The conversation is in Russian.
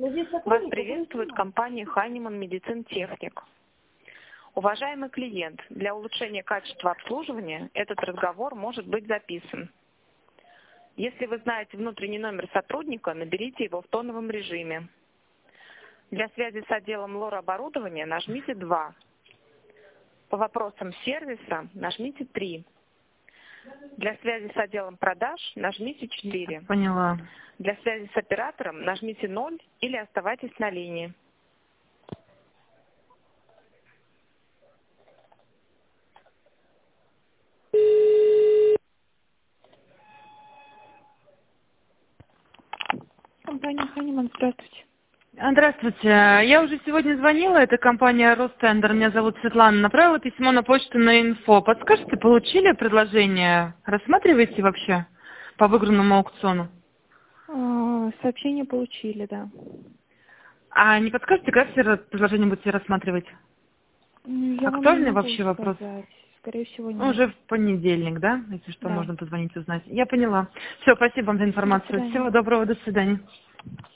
Вас приветствует компания Heinemann Medicine Technik. Уважаемый клиент, для улучшения качества обслуживания этот разговор может быть записан. Если вы знаете внутренний номер сотрудника, наберите его в тоновом режиме. Для связи с отделом лор-оборудования нажмите 2. По вопросам сервиса нажмите 3. Для связи с отделом продаж нажмите 4. Поняла. Для связи с оператором нажмите 0 или оставайтесь на линии. Компания Heinemann, здравствуйте. Здравствуйте. Я уже сегодня звонила, это компания Ростендер, меня зовут Светлана. Направила письмо на почту на инфо. Подскажите, получили предложение? Рассматриваете вообще по выигранному аукциону? Сообщение получили, да. А не подскажете, как все предложения будете рассматривать? Я вам Актуальный не могу вообще вопрос? сказать. Скорее всего, Ну, нет. уже в понедельник, да? Если что, Да. можно позвонить, узнать. Я поняла. Все, спасибо вам за До информацию. свидания. Всего доброго, до свидания.